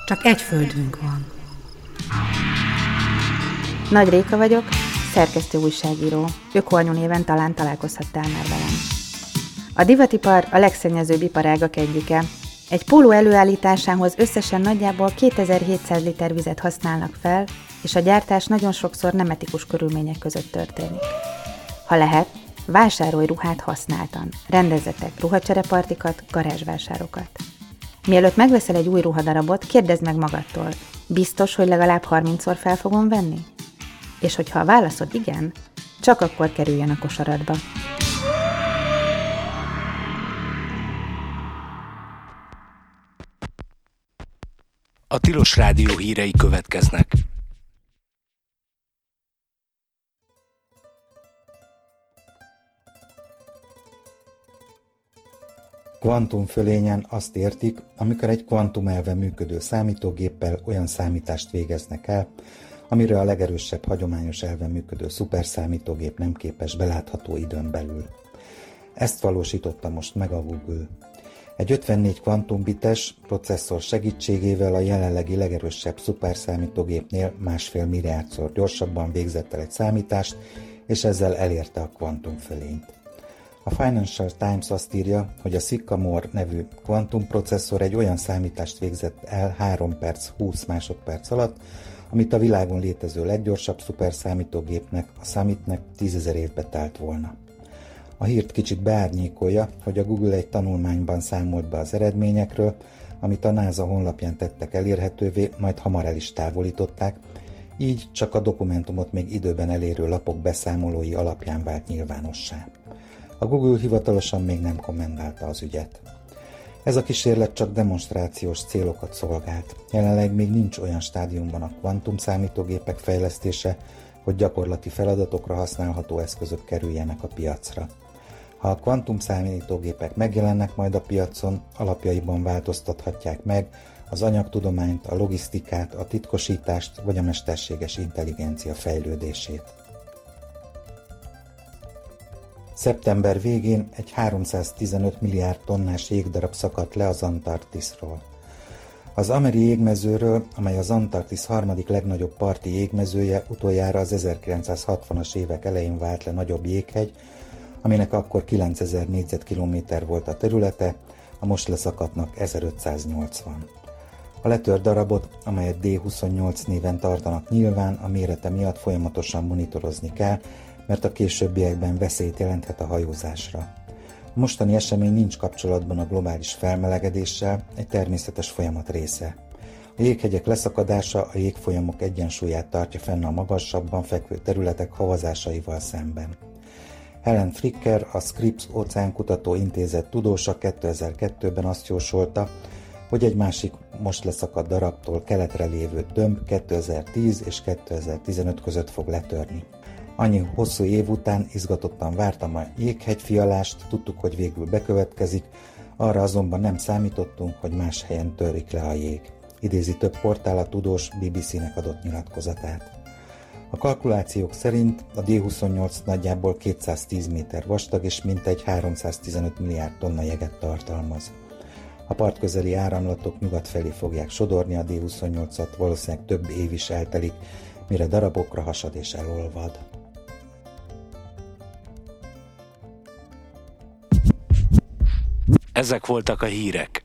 Csak egy földünk van. Nagy Réka vagyok, szerkesztő újságíró. Ökoanyu néven talán találkozhattál már velem. A divatipar a legszennyezőbb iparágak egyike. Egy póló előállításához összesen nagyjából 2700 liter vizet használnak fel, és a gyártás nagyon sokszor nem etikus körülmények között történik. Ha lehet, vásárolj ruhát használtan, rendezzetek ruhacserepartikat, garázsvásárokat. Mielőtt megveszel egy új ruhadarabot, kérdezd meg magadtól, biztos, hogy legalább 30-szor fel fogom venni? És hogyha a válaszod igen, csak akkor kerüljen a kosaradba. A Tilos Rádió hírei következnek. Kvantumfölényen azt értik, amikor egy kvantumelven működő számítógéppel olyan számítást végeznek el, amire a legerősebb hagyományos elven működő szuperszámítógép nem képes belátható időn belül. Ezt valósította most meg a Google. Egy 54 kvantumbites processzor segítségével a jelenlegi legerősebb szuperszámítógépnél 1,5 milliárdszor gyorsabban végzett el egy számítást, és ezzel elérte a kvantumfölényt. A Financial Times azt írja, hogy a Sycamore nevű kvantumprocesszor egy olyan számítást végzett el 3 perc 20 másodperc alatt, amit a világon létező leggyorsabb szuperszámítógépnek, a Summitnek 10 000 évbe telt volna. A hírt kicsit beárnyékolja, hogy a Google egy tanulmányban számolt be az eredményekről, amit a NASA honlapján tettek elérhetővé, majd hamar el is távolították, így csak a dokumentumot még időben elérő lapok beszámolói alapján vált nyilvánossá. A Google hivatalosan még nem kommentálta az ügyet. Ez a kísérlet csak demonstrációs célokat szolgált. Jelenleg még nincs olyan stádiumban a kvantumszámítógépek fejlesztése, hogy gyakorlati feladatokra használható eszközök kerüljenek a piacra. Ha a kvantumszámítógépek megjelennek majd a piacon, alapjaiban változtathatják meg az anyagtudományt, a logisztikát, a titkosítást vagy a mesterséges intelligencia fejlődését. Szeptember végén egy 315 milliárd tonnás jégdarab szakadt le az Antarktiszról. Az amerikai jégmezőről, amely az Antarktisz harmadik legnagyobb parti jégmezője, utoljára az 1960-as évek elején vált le nagyobb jéghegy, aminek akkor 9000 négyzetkilométer volt a területe, a most leszakadtnak 1580. A letört darabot, amelyet D28 néven tartanak nyilván, a mérete miatt folyamatosan monitorozni kell, mert a későbbiekben veszélyt jelenthet a hajózásra. A mostani esemény nincs kapcsolatban a globális felmelegedéssel, egy természetes folyamat része. A jéghegyek leszakadása a jégfolyamok egyensúlyát tartja fenn a magasabban fekvő területek havazásaival szemben. Helen Fricker, a Scripps Óceánkutató Intézet tudósa 2002-ben azt jósolta, hogy egy másik most leszakadt darabtól keletre lévő tömb 2010 és 2015 között fog letörni. Annyi hosszú év után izgatottan vártam a jéghegyfialást, tudtuk, hogy végül bekövetkezik, arra azonban nem számítottunk, hogy más helyen törik le a jég. Idézi több portál a tudós BBC-nek adott nyilatkozatát. A kalkulációk szerint a D28 nagyjából 210 méter vastag és mintegy 315 milliárd tonna jeget tartalmaz. A partközeli áramlatok nyugat felé fogják sodorni a D28-at, valószínűleg több év is eltelik, mire darabokra hasad és elolvad. Ezek voltak a hírek.